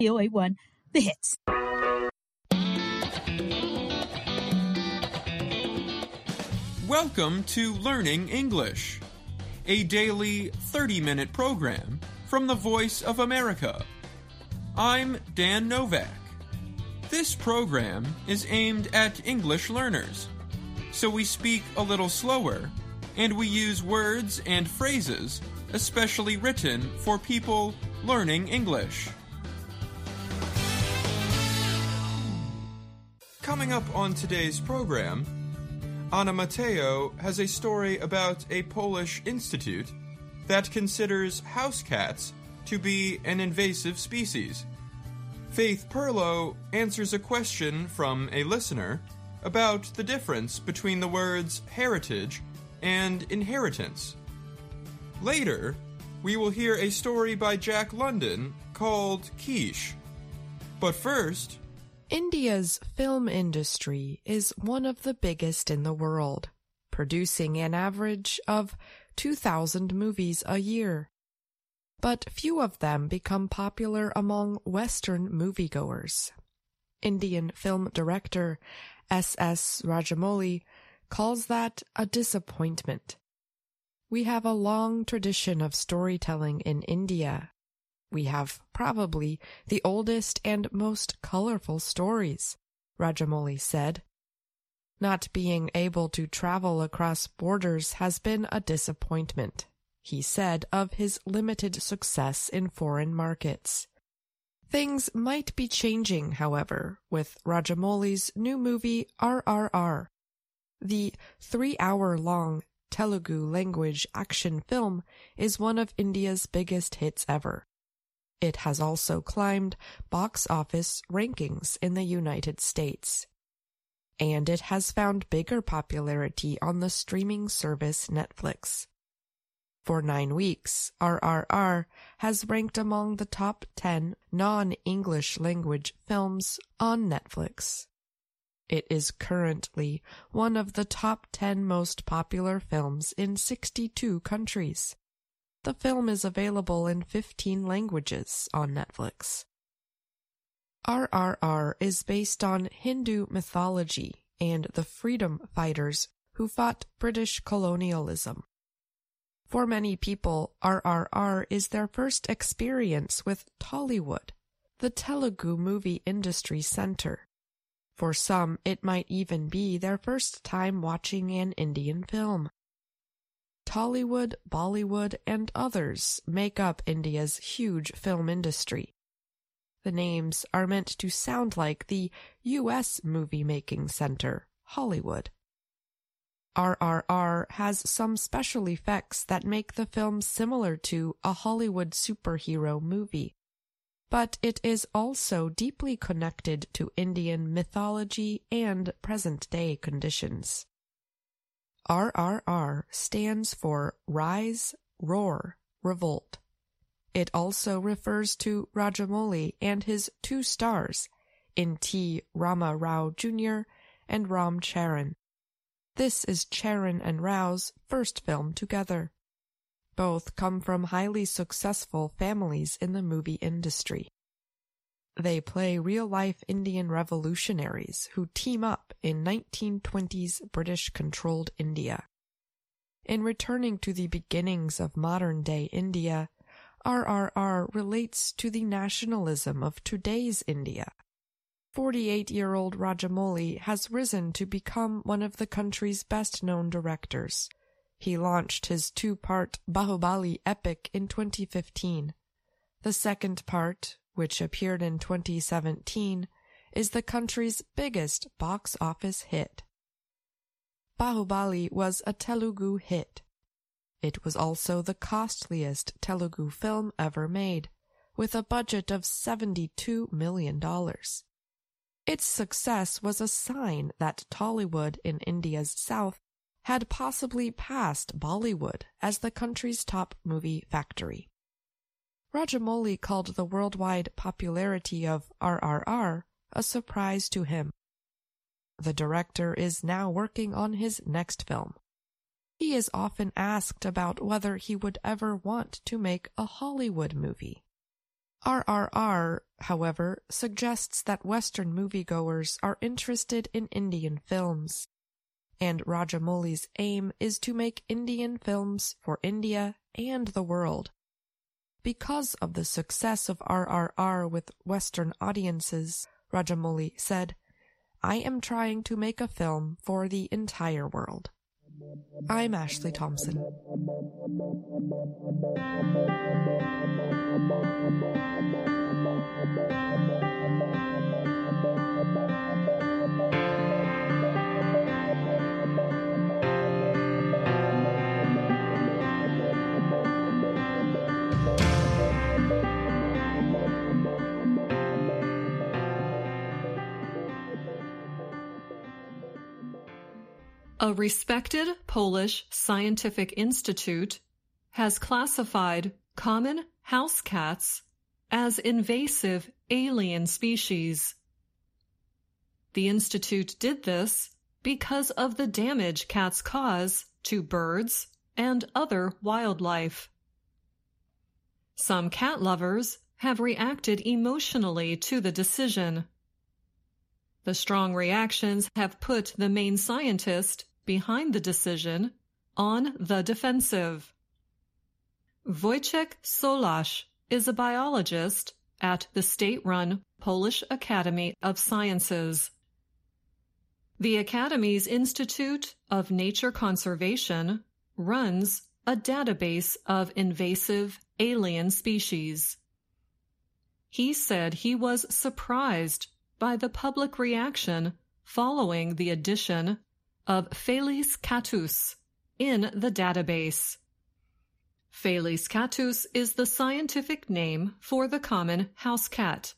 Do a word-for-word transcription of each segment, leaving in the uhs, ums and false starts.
V O A one, The Hits. Welcome to Learning English, a daily thirty-minute program from the Voice of America. I'm Dan Novak. This program is aimed at English learners, so we speak a little slower, and we use words and phrases especially written for people learning English. Coming up on today's program, Anna Mateo has a story about a Polish institute that considers house cats to be an invasive species. Faith Perlow answers a question from a listener about the difference between the words heritage and inheritance. Later, we will hear a story by Jack London called Quiche. But first, India's film industry is one of the biggest in the world, producing an average of two thousand movies a year. But few of them become popular among Western moviegoers. Indian film director S S Rajamouli calls that a disappointment. We have a long tradition of storytelling in India. We have probably the oldest and most colorful stories, Rajamouli said. Not being able to travel across borders has been a disappointment, he said of his limited success in foreign markets. Things might be changing, however, with Rajamouli's new movie R R R. The three-hour-long Telugu language action film is one of India's biggest hits ever. It has also climbed box office rankings in the United States. And it has found bigger popularity on the streaming service Netflix. For nine weeks, R R R has ranked among the top ten non-English language films on Netflix. It is currently one of the top ten most popular films in sixty-two countries. The film is available in fifteen languages on Netflix. R R R is based on Hindu mythology and the freedom fighters who fought British colonialism. For many people, R R R is their first experience with Tollywood, the Telugu movie industry center. For some, it might even be their first time watching an Indian film. Tollywood, Bollywood, and others make up India's huge film industry. The names are meant to sound like the U S movie-making center, Hollywood. R R R has some special effects that make the film similar to a Hollywood superhero movie, but it is also deeply connected to Indian mythology and present-day conditions. R R R stands for Rise, Roar, Revolt. It also refers to Rajamouli and his two stars, N T Rama Rao Junior and Ram Charan. This is Charan and Rao's first film together. Both come from highly successful families in the movie industry. They play real-life Indian revolutionaries who team up in nineteen twenties British-controlled India. In returning to the beginnings of modern-day India, R R R relates to the nationalism of today's India. forty-eight-year-old Rajamouli has risen to become one of the country's best-known directors. He launched his two-part Bahubali epic in twenty fifteen. The second part, which appeared in twenty seventeen, is the country's biggest box office hit. Bahubali was a Telugu hit. It was also the costliest Telugu film ever made, with a budget of seventy-two million dollars. Its success was a sign that Tollywood in India's south had possibly passed Bollywood as the country's top movie factory. Rajamouli called the worldwide popularity of R R R a surprise to him. The director is now working on his next film. He is often asked about whether he would ever want to make a Hollywood movie. R R R however, suggests that Western moviegoers are interested in Indian films, and Rajamouli's aim is to make Indian films for India and the world. Because of the success of R R R with Western audiences, Rajamouli said, "I am trying to make a film for the entire world." I'm Ashley Thompson. A respected Polish scientific institute has classified common house cats as invasive alien species. The institute did this because of the damage cats cause to birds and other wildlife. Some cat lovers have reacted emotionally to the decision. The strong reactions have put the main scientist behind the decision on the defensive. Wojciech Solarz is a biologist at the state-run Polish Academy of Sciences. The Academy's Institute of Nature Conservation runs a database of invasive alien species. He said he was surprised by the public reaction following the addition of Felis catus in the database. Felis catus is the scientific name for the common house cat.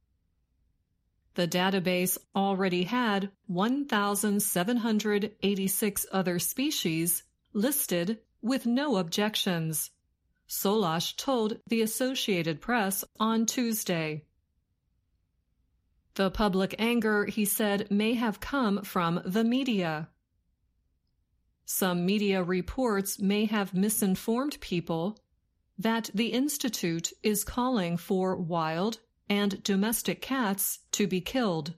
The database already had one thousand seven hundred eighty-six other species listed with no objections, Solarz told the Associated Press on Tuesday. The public anger, he said, may have come from the media. Some media reports may have misinformed people that the Institute is calling for wild and domestic cats to be killed.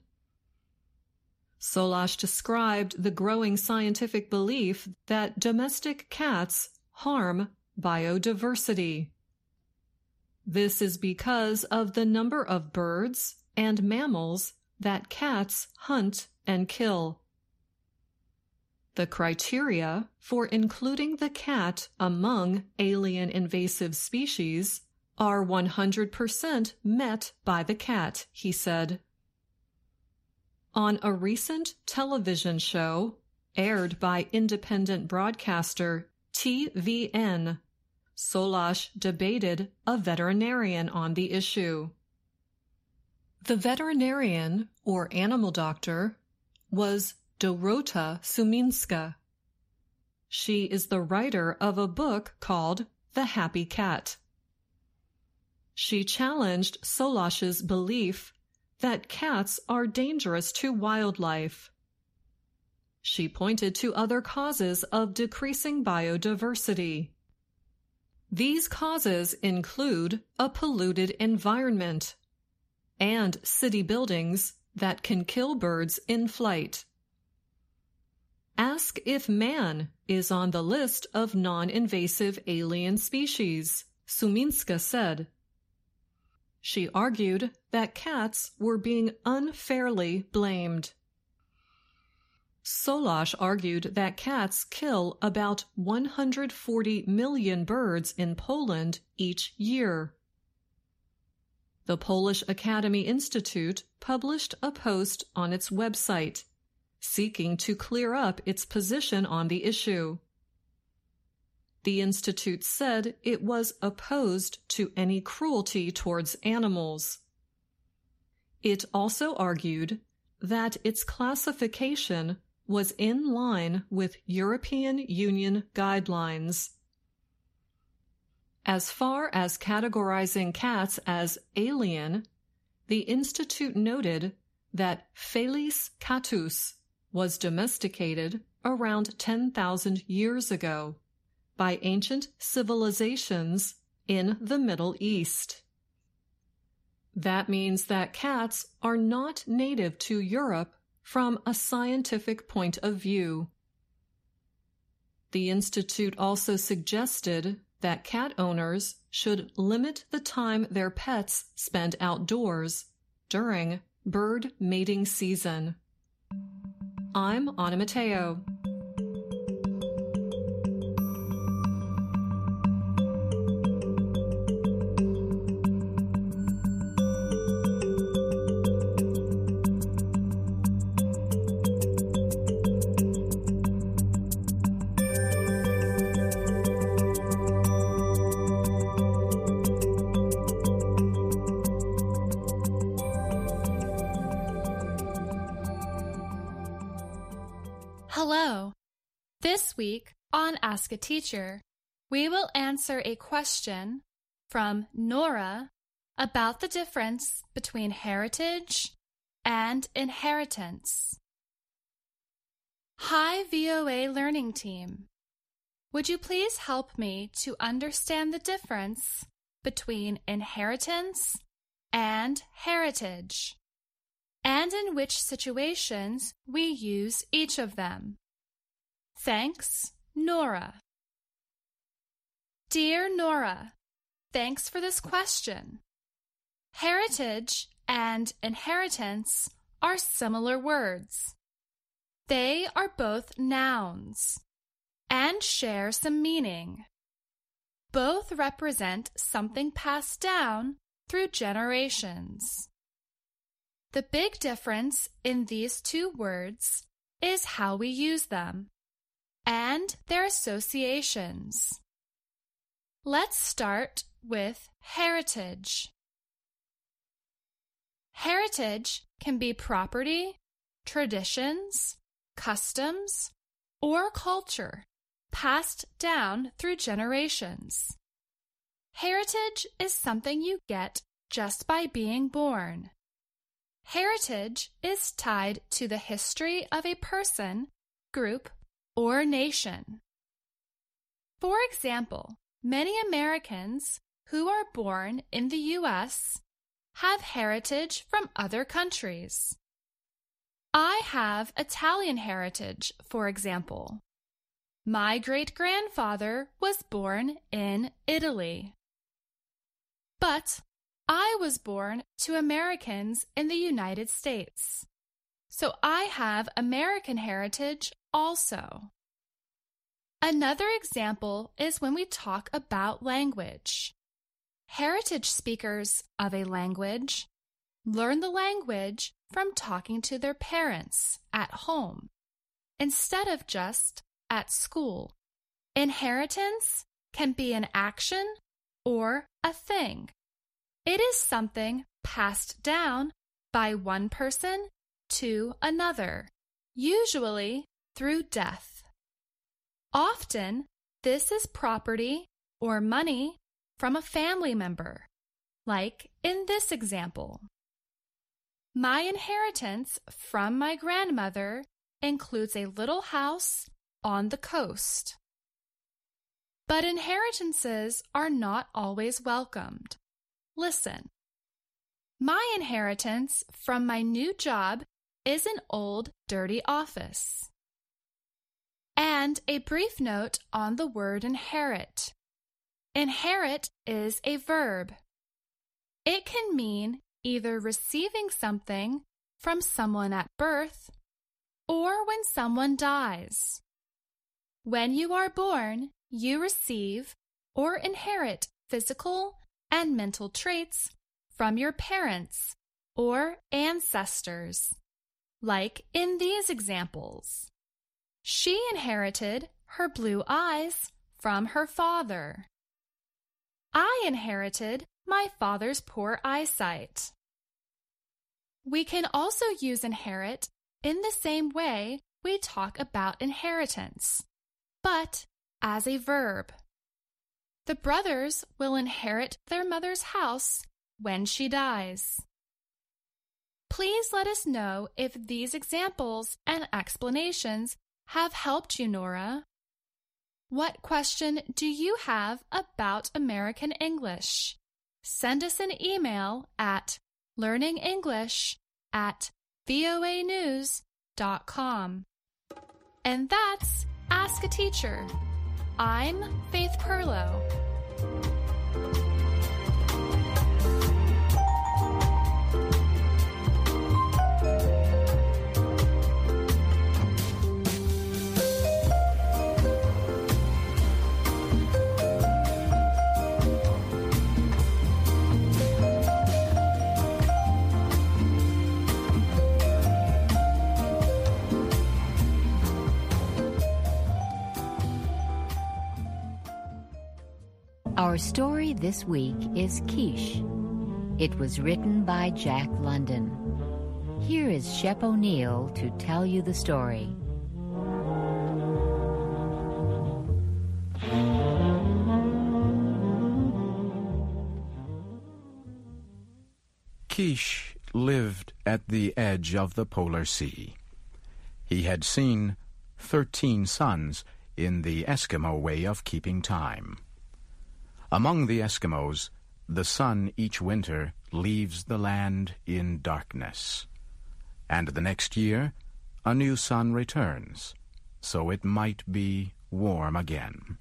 Solarz described the growing scientific belief that domestic cats harm biodiversity. This is because of the number of birds and mammals that cats hunt and kill. The criteria for including the cat among alien invasive species are one hundred percent met by the cat, he said. On a recent television show aired by independent broadcaster T V N, Solarz debated a veterinarian on the issue. The veterinarian, or animal doctor, was Dorota Suminska. She is the writer of a book called The Happy Cat. She challenged Solarz's belief that cats are dangerous to wildlife. She pointed to other causes of decreasing biodiversity. These causes include a polluted environment and city buildings that can kill birds in flight. Ask if man is on the list of non-invasive alien species, Suminska said. She argued that cats were being unfairly blamed. Solarz argued that cats kill about one hundred forty million birds in Poland each year. The Polish Academy Institute published a post on its website, seeking to clear up its position on the issue. The Institute said it was opposed to any cruelty towards animals. It also argued that its classification was in line with European Union guidelines. As far as categorizing cats as alien, the Institute noted that Felis catus was domesticated around ten thousand years ago by ancient civilizations in the Middle East. That means that cats are not native to Europe from a scientific point of view. The Institute also suggested that cat owners should limit the time their pets spend outdoors during bird mating season. I'm Anna Matteo. Hello. This week on Ask a Teacher, we will answer a question from Nora about the difference between heritage and inheritance. Hi, V O A Learning Team. Would you please help me to understand the difference between inheritance and heritage, and in which situations we use each of them? Thanks, Nora. Dear Nora, thanks for this question. Heritage and inheritance are similar words. They are both nouns and share some meaning. Both represent something passed down through generations. The big difference in these two words is how we use them and their associations. Let's start with heritage. Heritage can be property, traditions, customs, or culture passed down through generations. Heritage is something you get just by being born. Heritage is tied to the history of a person, group, or nation. For example, many Americans who are born in the U S have heritage from other countries. I have Italian heritage, for example. My great-grandfather was born in Italy. But I was born to Americans in the United States, so I have American heritage also. Another example is when we talk about language. Heritage speakers of a language learn the language from talking to their parents at home instead of just at school. Inheritance can be an action or a thing. It is something passed down by one person to another, usually through death. Often, this is property or money from a family member, like in this example. My inheritance from my grandmother includes a little house on the coast. But inheritances are not always welcomed. Listen. My inheritance from my new job is an old, dirty office. And a brief note on the word inherit. Inherit is a verb. It can mean either receiving something from someone at birth or when someone dies. When you are born, you receive or inherit physical and mental traits from your parents or ancestors, like in these examples. She inherited her blue eyes from her father. I inherited my father's poor eyesight. We can also use inherit in the same way we talk about inheritance, but as a verb. The brothers will inherit their mother's house when she dies. Please let us know if these examples and explanations have helped you, Nora. What question do you have about American English? Send us an email at learning English at voa news dot com. And that's Ask a Teacher. I'm Faith Perlow. Our story this week is Quiche. It was written by Jack London. Here is Shep O'Neill to tell you the story. Quiche lived at the edge of the Polar Sea. He had seen thirteen suns in the Eskimo way of keeping time. Among the Eskimos, the sun each winter leaves the land in darkness, and the next year a new sun returns, so it might be warm again.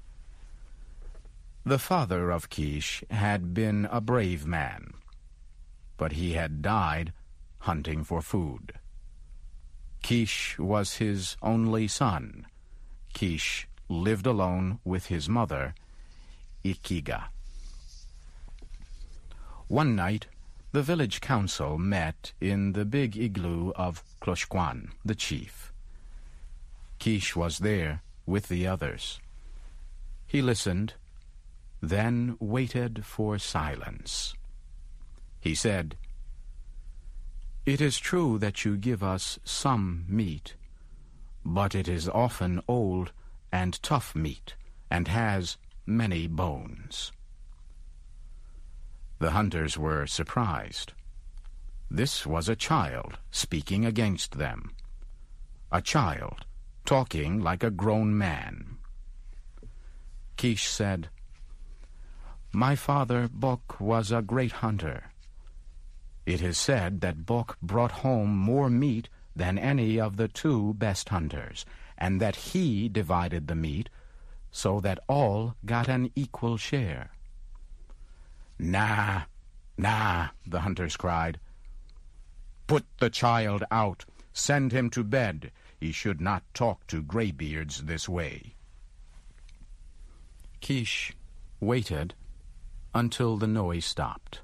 The father of Quiche had been a brave man, but he had died hunting for food. Quiche was his only son. Quiche lived alone with his mother, Ikiga. One night, the village council met in the big igloo of Kloshkwan, the chief. Quiche was there with the others. He listened, then waited for silence. He said, "It is true that you give us some meat, but it is often old and tough meat, and has many bones." The hunters were surprised. This was a child speaking against them. A child talking like a grown man. Quiche said, "My father, Bok, was a great hunter. It is said that Bok brought home more meat than any of the two best hunters, and that he divided the meat so that all got an equal share." "Nah, nah," the hunters cried. "Put the child out. Send him to bed. He should not talk to graybeards this way." Quiche waited until the noise stopped.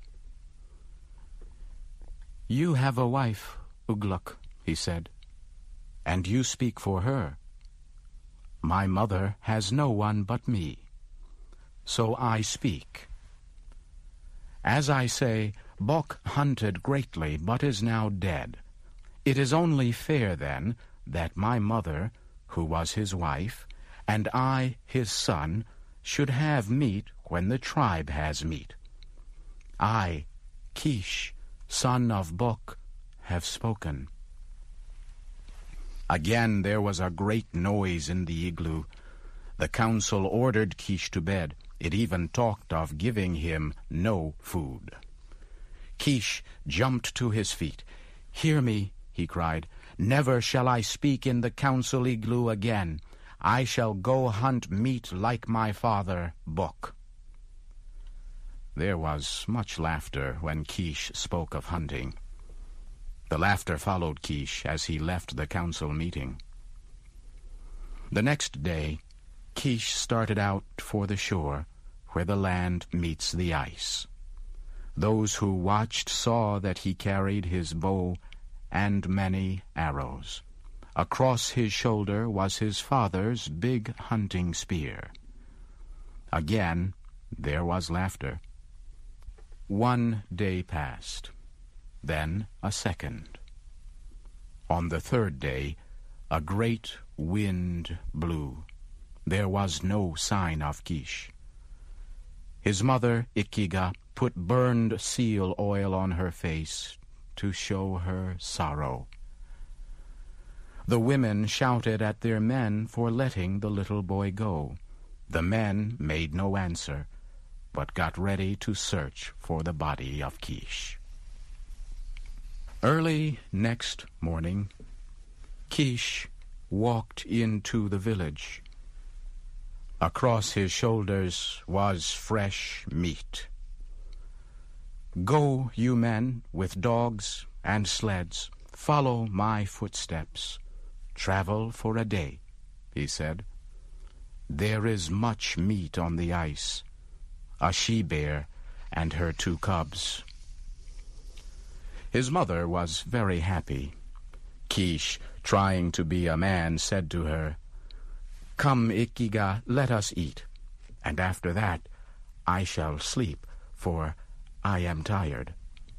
"You have a wife, Ugluk," he said, "and you speak for her. My mother has no one but me, so I speak. As I say, Bok hunted greatly, but is now dead. It is only fair, then, that my mother, who was his wife, and I, his son, should have meat when the tribe has meat. I, Quiche, son of Bok, have spoken." Again there was a great noise in the igloo. The council ordered Quiche to bed. It even talked of giving him no food. Quiche jumped to his feet. "Hear me," he cried. "Never shall I speak in the council igloo again. I shall go hunt meat like my father, Bok." There was much laughter when Quiche spoke of hunting. The laughter followed Quiche as he left the council meeting. The next day, Quiche started out for the shore, where the land meets the ice. Those who watched saw that he carried his bow and many arrows. Across his shoulder was his father's big hunting spear. Again, there was laughter. One day passed, then a second. On the third day, a great wind blew. There was no sign of Quiche. His mother, Ikiga, put burned seal oil on her face to show her sorrow. The women shouted at their men for letting the little boy go. The men made no answer, but got ready to search for the body of Quiche. Early next morning, Kish walked into the village. Across his shoulders was fresh meat. "Go, you men, with dogs and sleds, follow my footsteps. Travel for a day," he said. "There is much meat on the ice, a she-bear and her two cubs." His mother was very happy. Kish, trying to be a man, said to her, "Come, Ikiga, let us eat, and after that I shall sleep, for I am tired."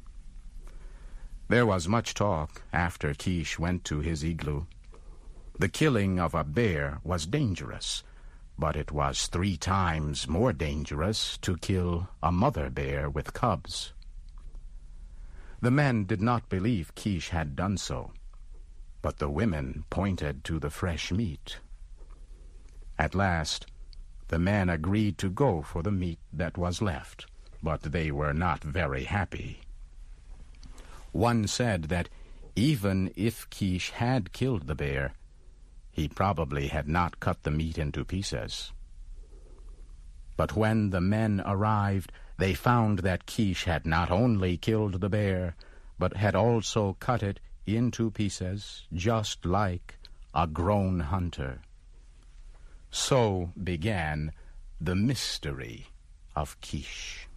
There was much talk after Kish went to his igloo. The killing of a bear was dangerous, but it was three times more dangerous to kill a mother bear with cubs. The men did not believe Kish had done so, but the women pointed to the fresh meat. At last, the men agreed to go for the meat that was left, but they were not very happy. One said that even if Kish had killed the bear, he probably had not cut the meat into pieces. But when the men arrived, they found that Kish had not only killed the bear, but had also cut it into pieces, just like a grown hunter. So began the mystery of Kish.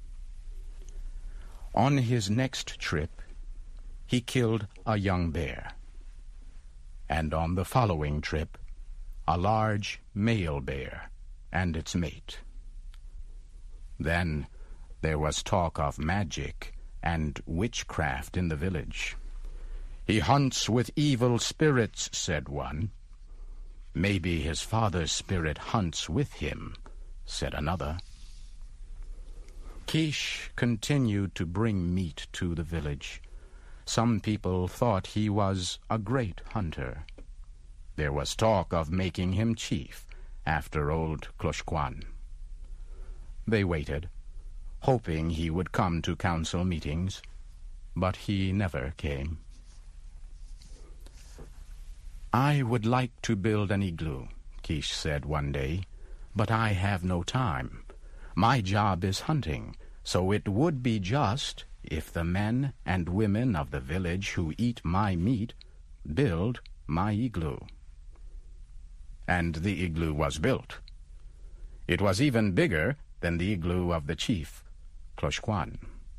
On his next trip, he killed a young bear, and on the following trip, a large male bear and its mate. Then there was talk of magic and witchcraft in the village. "He hunts with evil spirits," said one. "Maybe his father's spirit hunts with him," said another. Kish continued to bring meat to the village. Some people thought he was a great hunter. There was talk of making him chief after old Kloshkwan. They waited, hoping he would come to council meetings, but he never came. "I would like to build an igloo," Kish said one day, "but I have no time. My job is hunting, so it would be just if the men and women of the village who eat my meat build my igloo." And the igloo was built. It was even bigger than the igloo of the chief, Kloshkwan.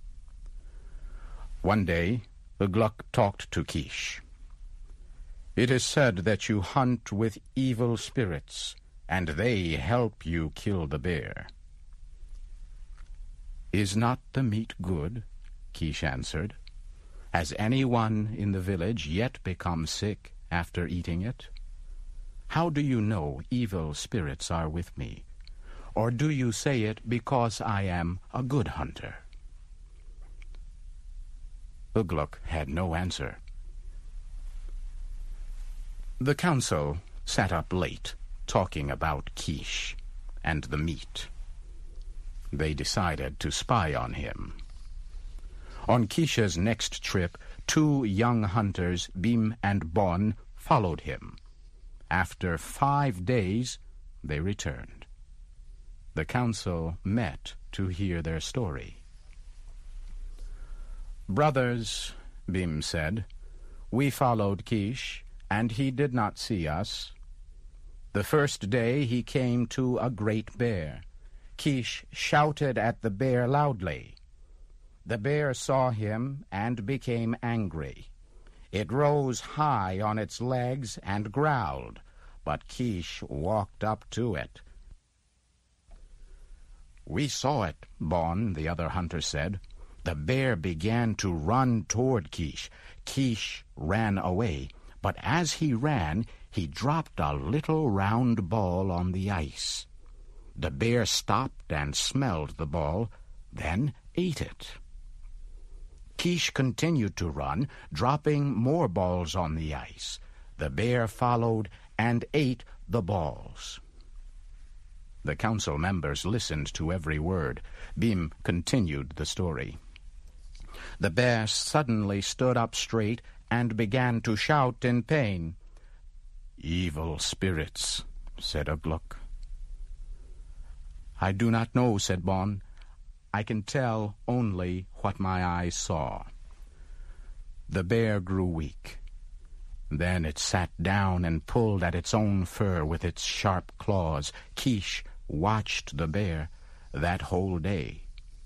One day, Ugluk talked to Kish. "It is said that you hunt with evil spirits, and they help you kill the bear." "Is not the meat good?" Kish answered. "Has anyone in the village yet become sick after eating it? How do you know evil spirits are with me? Or do you say it because I am a good hunter?" Ugluk had no answer. The council sat up late, talking about Kish and the meat. They decided to spy on him. On Kish's next trip, two young hunters, Bim and Bon, followed him. After five days, they returned. The council met to hear their story. "Brothers," Bim said, "we followed Kish, and he did not see us. The first day he came to a great bear. Kish shouted at the bear loudly. The bear saw him and became angry. It rose high on its legs and growled, but Kish walked up to it. "We saw it," Bon, the other hunter, said. "The bear began to run toward Kish. Kish ran away, but as he ran, he dropped a little round ball on the ice. The bear stopped and smelled the ball, then ate it. Kish continued to run, dropping more balls on the ice. The bear followed and ate the balls." The council members listened to every word. Bim continued the story. The bear suddenly stood up straight and began to shout in pain. "Evil spirits," said Ugluk. "I do not know," said Bon. "I can tell only what my eyes saw." The bear grew weak. Then it sat down and pulled at its own fur with its sharp claws. Kish watched the bear that whole day.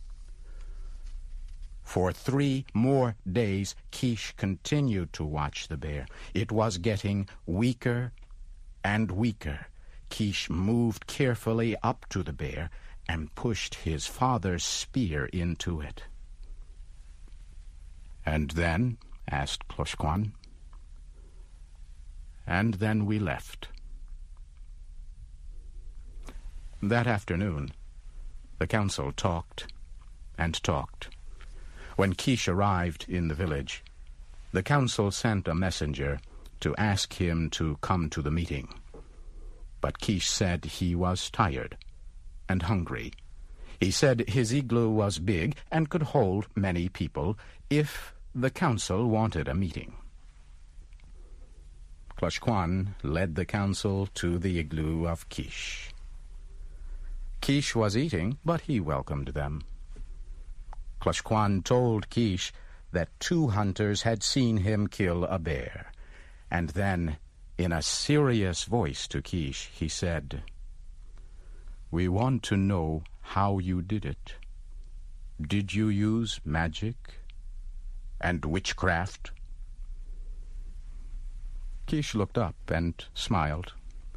For three more days, Kish continued to watch the bear. It was getting weaker and weaker. Kish moved carefully up to the bear and pushed his father's spear into it. "And then?" asked Klosh Kwan. "And then we left." That afternoon, the council talked and talked. When Kish arrived in the village, the council sent a messenger to ask him to come to the meeting. But Kish said he was tired and hungry. He said his igloo was big and could hold many people if the council wanted a meeting. Klosh Kwan led the council to the igloo of Kish. Kish was eating, but he welcomed them. Klosh Kwan told Kish that two hunters had seen him kill a bear, and then, in a serious voice to Kish, he said, "We want to know how you did it. Did you use magic and witchcraft?" Kish looked up and smiled.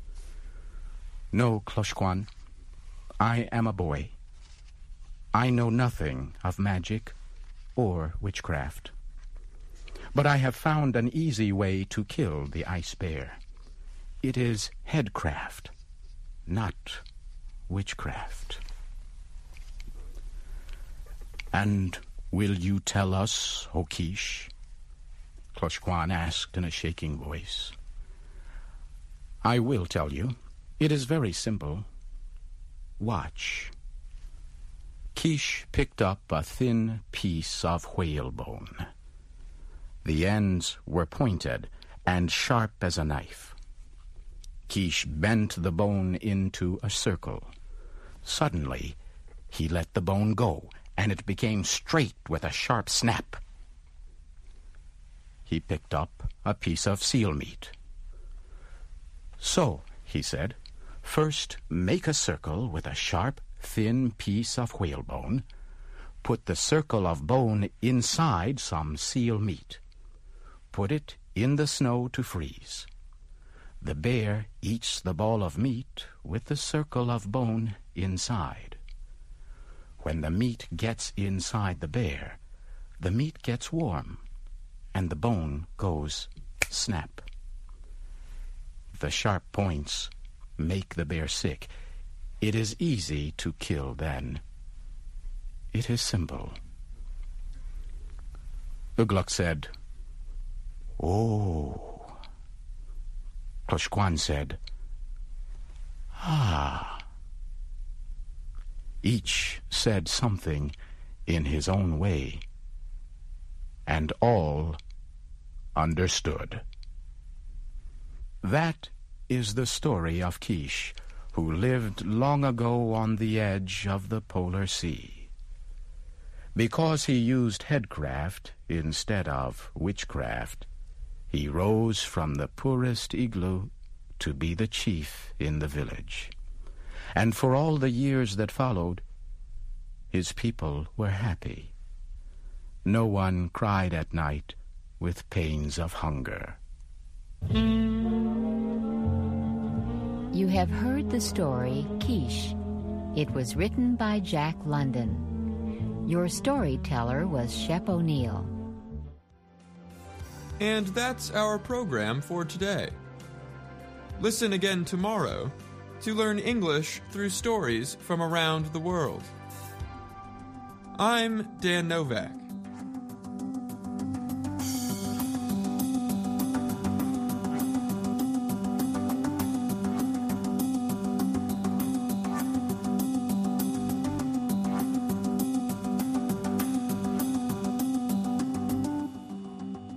"No, Klosh Kwan, I am a boy. I know nothing of magic or witchcraft. But I have found an easy way to kill the ice bear. It is headcraft, not witchcraft." "And will you tell us, O Kish?" Klosh Kwan asked in a shaking voice. "I will tell you. It is very simple. Watch." Kish picked up a thin piece of whalebone. The ends were pointed and sharp as a knife. Kish bent the bone into a circle. Suddenly, he let the bone go, and it became straight with a sharp snap. He picked up a piece of seal meat. "So," he said, "first make a circle with a sharp, thin piece of whalebone. Put the circle of bone inside some seal meat. Put it in the snow to freeze. The bear eats the ball of meat with the circle of bone inside. When the meat gets inside the bear, the meat gets warm, and the bone goes snap. The sharp points make the bear sick. It is easy to kill then. It is simple." Ugluk said, "Oh." Klosh Kwan said, "Ah." Each said something in his own way, and all understood. That is the story of Kish, who lived long ago on the edge of the polar sea. Because he used headcraft instead of witchcraft, he rose from the poorest igloo to be the chief in the village. And for all the years that followed, his people were happy. No one cried at night with pains of hunger. You have heard the story Kish. It was written by Jack London. Your storyteller was Shep O'Neill. And that's our program for today. Listen again tomorrow to learn English through stories from around the world. I'm Dan Novak.